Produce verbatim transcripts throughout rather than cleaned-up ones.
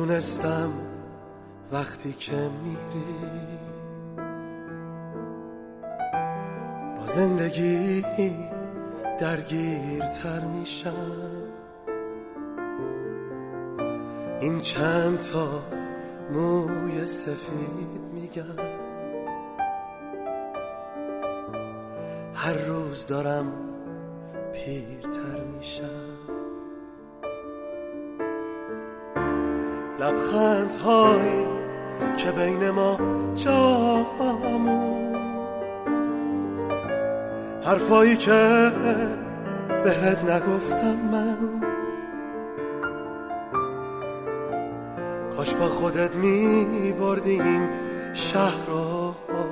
میدونستم وقتی که میری با زندگی درگیرتر میشم. این چند تا موی سفید میگم هر روز دارم پیرتر میشم. لبخندهایی که بین ما جا موند، حرفایی که بهت نگفتم من، کاش با خودت می بردی این شهر رو.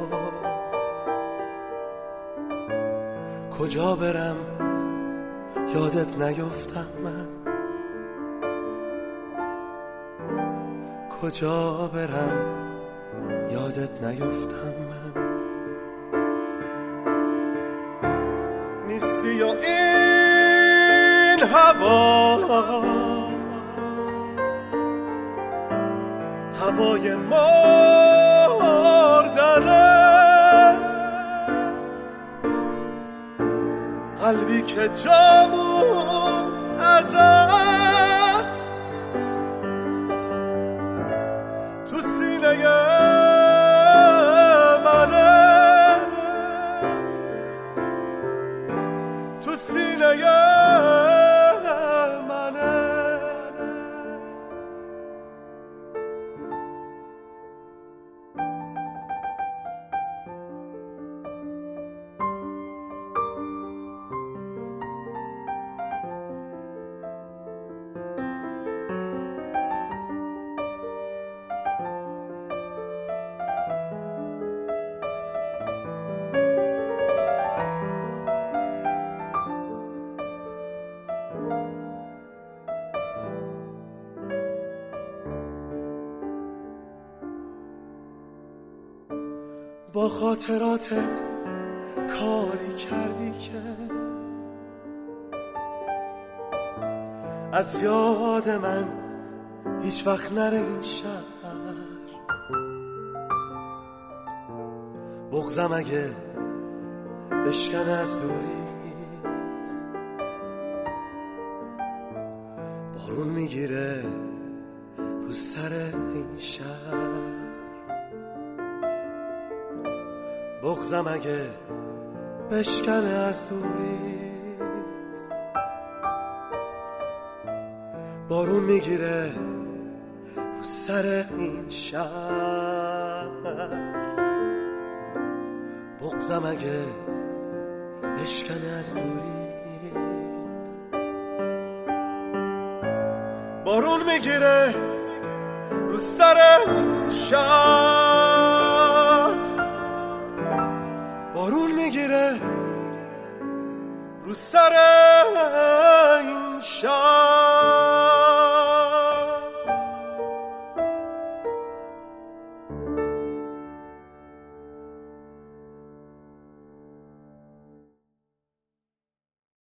کجا برم یادت نیفتم من، کجا برم یادت نیفتم من. نیستی یا این هوا، هوای مردنه، قلبی که جا موند ازت تو سینه منه، تو سینه منه. با خاطراتت کاری کردی که از یاد من هیچ وقت نره این شهر. بغضم اگه بشکنه از دوریت، بارون میگیره رو سر این شهر. بغضم اگه بشکنه از دوریت، بارون میگیره رو سر این شهر. بغضم اگه بشکنه از دوریت، بارون میگیره رو سر این شهر. بارون میگیره رو سر این شهر.